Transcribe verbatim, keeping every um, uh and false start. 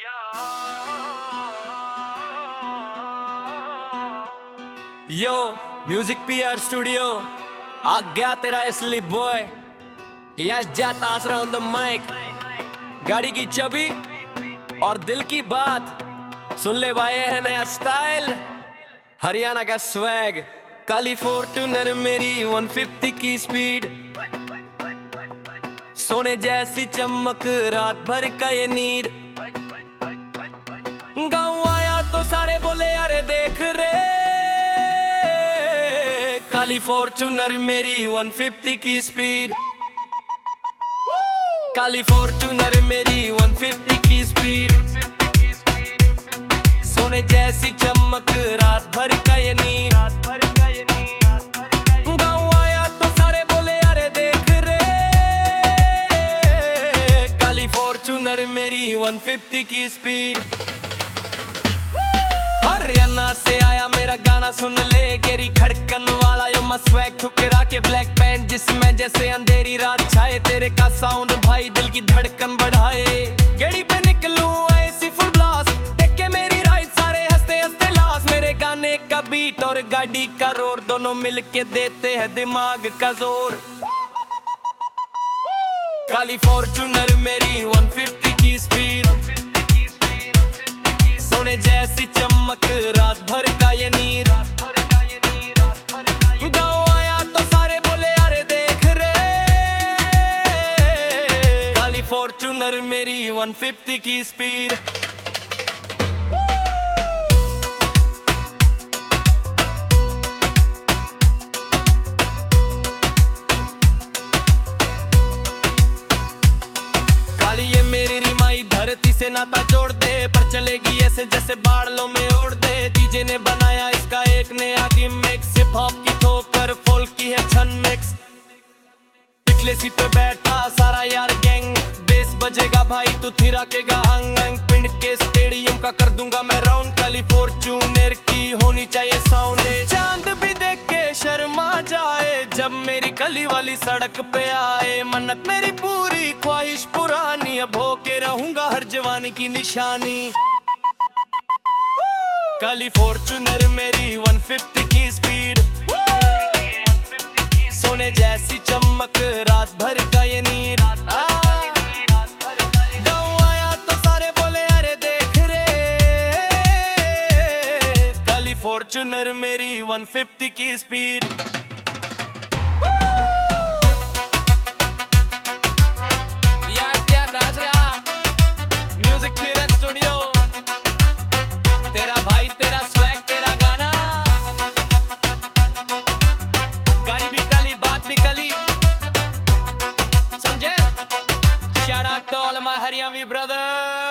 यो music PR studio आ गया तेरा असली बॉय यश जाता आसरा ऑन द माइक। गाड़ी की चाबी और दिल की बात सुन ले भाई, है नया स्टाइल हरियाणा का स्वैग। काली फॉर्च्यूनर मेरी एक सौ पचास की स्पीड, सोने जैसी चमक, रात भर का ये नीड। गाँव आया तो सारे बोले अरे देख रे, काली फॉर्च्यूनर मेरी एक सौ पचास की स्पीड। काली फॉर्च्यूनर मेरी एक सौ पचास की स्पीड, सोने जैसी चमक, रात भर का ये नींद। गाँव आया तो सारे बोले अरे देख रे, काली फॉर्च्यूनर मेरी एक सौ पचास की स्पीड। हरियाणा से आया मेरा गाना सुन ले, गेरी खड़कन वाला यो मैं स्वैग ठुकरा के ब्लैक पैंट जिसमें जैसे अंधेरी रात छाए। तेरे का साउंड भाई दिल की धड़कन बढ़ाए। गेड़ी पे निकलूं ऐसी फुल ब्लास्ट, देख के मेरी राइड सारे हंसते हंसते लाश। मेरे गाने का बीट और गाड़ी का रोर दोनों मिलके देते हैं दिमाग का जोर। काली फॉर्च्यूनर मेरी एक सौ पचास की स्पीड, सोने जैसी चमक, रात भर का ये नींद। गाँव आया तो सारे बोले अरे देख रे, काली फॉर्च्यूनर मेरी एक सौ पचास की स्पीड। काली ये मेरी रिमाई धरती से नाता जोड़ दे, पर चलेगी ऐसे जैसे बादलों में उड़ दे। डीजे ने बनाया इसका एक नया गिमिक्स, हिप हॉप की ठोकर, फोल्क की है छन मिक्स। पिछले सीट पे बैठा सारा यार गैंग, बेस बजेगा भाई तू थिरकेगा अंग अंग। पिंड के स्टेडियम का कर दूंगा मैं राउंड, काली फॉर्च्यूनर की होनी चाहिए साउंड। चांद भी देख के शर्मा जाए जब मेरी कली वाली सड़क पे आए। मन्नत मेरी पूरी, ख्वाहिश पुरानी, अब होके रहूंगा हर जवानी की निशानी। काली फॉर्च्यूनर मेरी एक सौ पचास की स्पीड, सोने जैसी चमक, रात भर का ये नींद। गाँव आया तो सारे बोले अरे देख रे, काली फॉर्च्यूनर मेरी एक सौ पचास की स्पीड। म्यूजिक पीआर स्टूडियो, तेरा भाई तेरा स्वैग तेरा गाना। गाड़ी भी काली बात भी काली, समझे? Shout out to all my Haryanvi brothers.